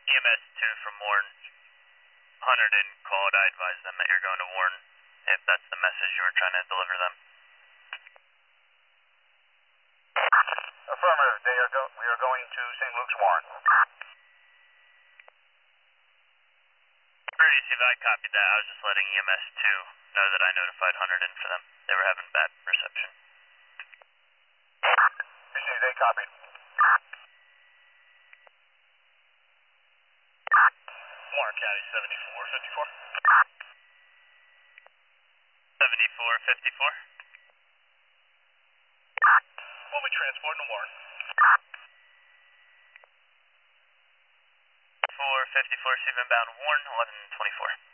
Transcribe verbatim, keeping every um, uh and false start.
E M S two from Warren. Hunter didn't call it. I advised them that you're going to Warren, if that's the message you were trying to deliver them. Affirmative, they are go we are going to Saint Luke's Warren. Receive, I copied that. I was just letting E M S two know that I notified Hunter in for them. They were having bad reception. Receive, they copied. Warren County seventy-four fifty-four. seventy-four fifty-four. We'll be transporting to Warren. four fifty-four, receive inbound Warren, eleven twenty-four.